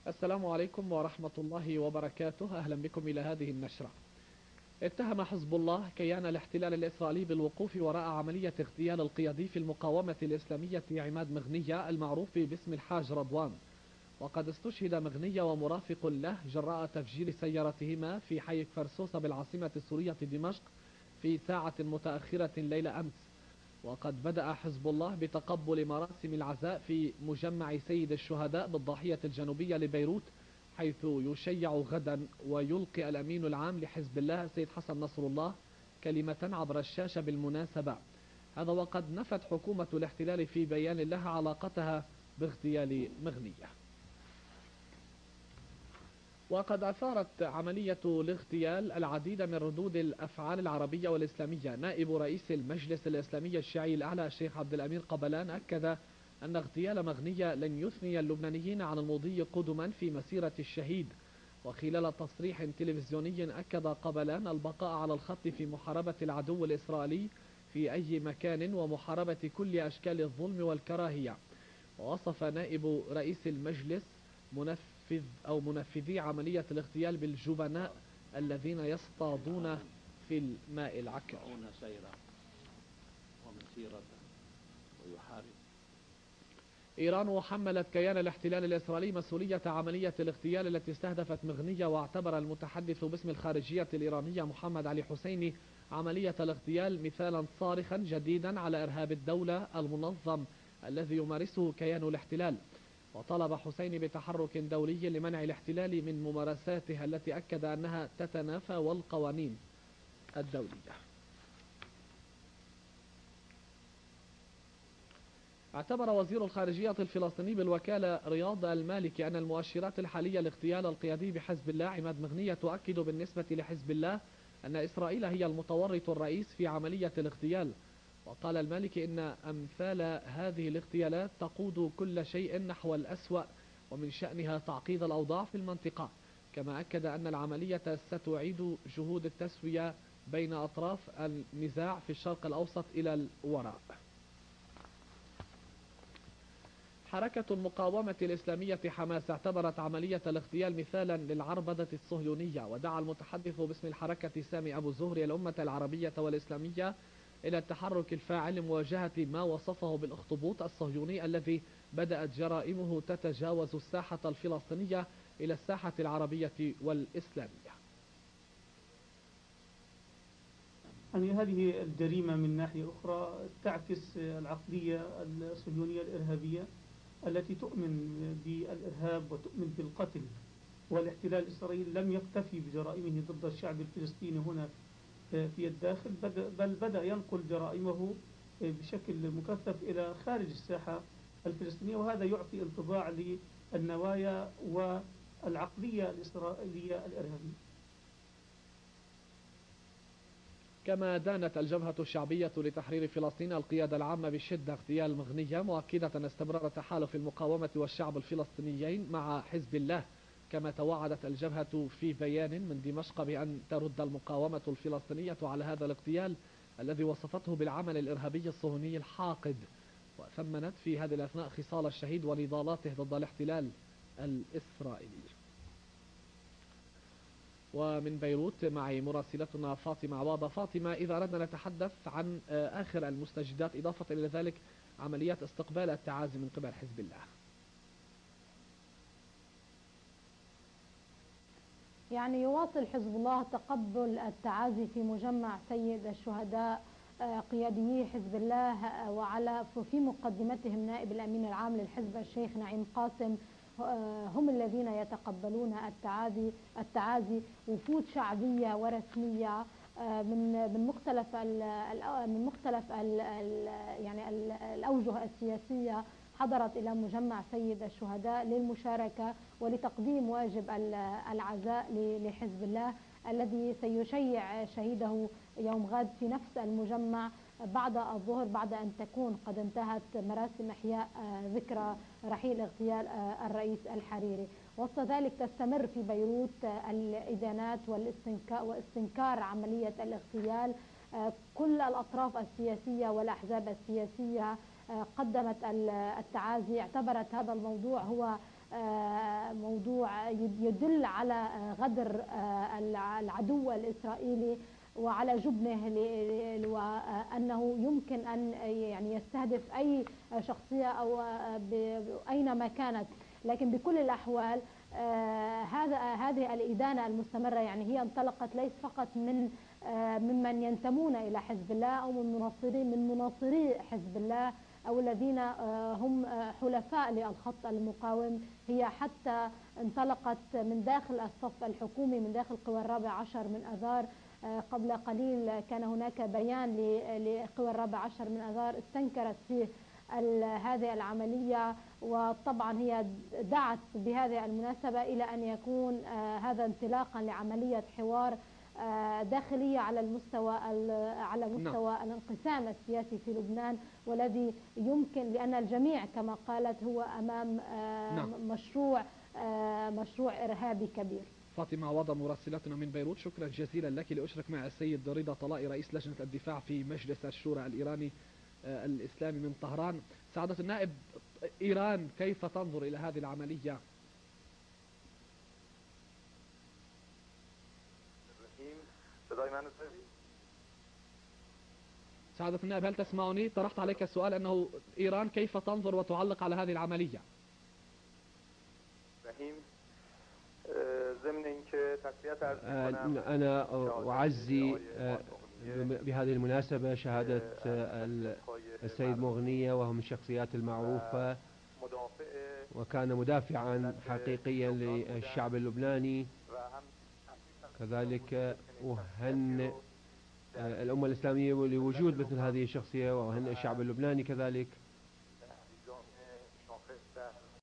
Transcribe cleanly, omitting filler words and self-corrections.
السلام عليكم ورحمة الله وبركاته. أهلا بكم إلى هذه النشرة. اتهم حزب الله كيان الاحتلال الإسرائيلي بالوقوف وراء عملية اغتيال القيادي في المقاومة الإسلامية عماد مغنية المعروف باسم الحاج رضوان. وقد استشهد مغنية ومرافق له جراء تفجير سيارتهما في حي كفرسوس بالعاصمة السورية دمشق في ساعة متأخرة ليلة أمس. وقد بدأ حزب الله بتقبل مراسم العزاء في مجمع سيد الشهداء بالضاحية الجنوبية لبيروت، حيث يشيع غدا ويلقي الأمين العام لحزب الله السيد حسن نصر الله كلمة عبر الشاشة بالمناسبة. هذا وقد نفت حكومة الاحتلال في بيان لها علاقتها باغتيال مغنية. وقد أثارت عملية الاغتيال العديد من ردود الأفعال العربية والإسلامية. نائب رئيس المجلس الإسلامي الشيعي الأعلى الشيخ عبد الأمير قبلان أكد أن اغتيال مغنية لن يثني اللبنانيين عن المضي قدما في مسيرة الشهيد. وخلال تصريح تلفزيوني أكد قبلان البقاء على الخط في محاربة العدو الإسرائيلي في أي مكان ومحاربة كل أشكال الظلم والكراهية. ووصف نائب رئيس المجلس منفذي عملية الاغتيال بالجبناء الذين يصطادون في الماء العكر. إيران حملت كيان الاحتلال الإسرائيلي مسؤولية عملية الاغتيال التي استهدفت مغنية، واعتبر المتحدث باسم الخارجية الإيرانية محمد علي حسيني عملية الاغتيال مثالا صارخا جديدا على إرهاب الدولة المنظم الذي يمارسه كيان الاحتلال. وطلب حسيني بتحرك دولي لمنع الاحتلال من ممارساته التي أكد أنها تتنافى والقوانين الدولية. اعتبر وزير الخارجية الفلسطيني بالوكالة رياض المالكي أن المؤشرات الحالية لاغتيال القيادي بحزب الله عماد مغنية تؤكد بالنسبة لحزب الله أن إسرائيل هي المتورط الرئيس في عملية الاغتيال. وقال المالكي إن أمثال هذه الاغتيالات تقود كل شيء نحو الأسوأ ومن شأنها تعقيد الأوضاع في المنطقة. كما أكد أن العملية ستعيد جهود التسوية بين أطراف النزاع في الشرق الأوسط إلى الوراء. حركة المقاومة الإسلامية حماس اعتبرت عملية الاغتيال مثالا للعربدة الصهيونية، ودعا المتحدث باسم الحركة سامي أبو زهري الأمة العربية والإسلامية إلى التحرك الفاعل لمواجهة ما وصفه بالأخطبوط الصهيوني الذي بدأت جرائمه تتجاوز الساحة الفلسطينية إلى الساحة العربية والإسلامية. يعني هذه الجريمة من ناحية أخرى تعكس العقلية الصهيونية الإرهابية التي تؤمن بالإرهاب وتؤمن بالقتل. والاحتلال الإسرائيلي لم يكتفي بجرائمه ضد الشعب الفلسطيني هنا في الداخل، بل بدأ ينقل جرائمه بشكل مكثف إلى خارج الساحة الفلسطينية، وهذا يعطي انطباع للنوايا والعقلية الإسرائيلية الإرهابية. كما دانت الجبهة الشعبية لتحرير فلسطين القيادة العامة بشدة اغتيال مغنية، مؤكدة استمرار تحالف المقاومة والشعب الفلسطينيين مع حزب الله. كما توعدت الجبهة في بيان من دمشق بأن ترد المقاومة الفلسطينية على هذا الاغتيال الذي وصفته بالعمل الإرهابي الصهيوني الحاقد، وثمنت في هذه الأثناء خصال الشهيد ونضالاته ضد الاحتلال الإسرائيلي. ومن بيروت معي مراسلتنا فاطمة عواضة. فاطمة، إذا أردنا نتحدث عن آخر المستجدات إضافة إلى ذلك عمليات استقبال التعازي من قبل حزب الله. يعني يواصل حزب الله تقبل التعازي في مجمع سيد الشهداء قياديي حزب الله، وعلى في مقدمتهم نائب الأمين العام للحزب الشيخ نعيم قاسم، هم الذين يتقبلون التعازي. وفود شعبية ورسمية من مختلف يعني الأوجه السياسية حضرت إلى مجمع سيد الشهداء للمشاركة ولتقديم واجب العزاء لحزب الله الذي سيشيع شهيده يوم غد في نفس المجمع بعد الظهر، بعد أن تكون قد انتهت مراسم إحياء ذكرى رحيل اغتيال الرئيس الحريري. وسط ذلك تستمر في بيروت الإدانات واستنكار عملية الاغتيال. كل الأطراف السياسية والأحزاب السياسية قدمت التعازي، اعتبرت هذا الموضوع هو موضوع يدل على غدر العدو الإسرائيلي وعلى جبنه وأنه يمكن أن يعني يستهدف أي شخصية أو أينما كانت. لكن بكل الأحوال هذه الإدانة المستمرة يعني هي انطلقت ليس فقط ممن ينتمون إلى حزب الله أو من مناصري حزب الله أو الذين هم حلفاء للخط المقاوم، هي حتى انطلقت من داخل الصف الحكومي من داخل قوى 14 من أذار. قبل قليل كان هناك بيان لقوى 14 من أذار استنكرت فيه هذه العملية، وطبعا هي دعت بهذه المناسبة إلى أن يكون هذا انطلاقا لعملية حوار داخلية على مستوى الانقسام السياسي في لبنان، والذي يمكن لأن الجميع كما قالت هو أمام مشروع إرهابي كبير. فاطمة عوضة مراسلتنا من بيروت، شكرا جزيلا لك. لأشرك مع السيد رضا طلائي رئيس لجنة الدفاع في مجلس الشورى الإيراني الإسلامي من طهران. سعادة النائب، إيران كيف تنظر إلى هذه العملية؟ سعادة النائب هل تسمعني؟ طرحت عليك السؤال أنه إيران كيف تنظر وتعلق على هذه العملية؟ أنا أعزي بهذه المناسبة شهادة السيد مغنية، وهو من الشخصيات المعروفة وكان مدافعا حقيقيا للشعب اللبناني. كذلك أهنئ الأمة الإسلامية لوجود مثل هذه الشخصية، وأهنئ الشعب اللبناني كذلك.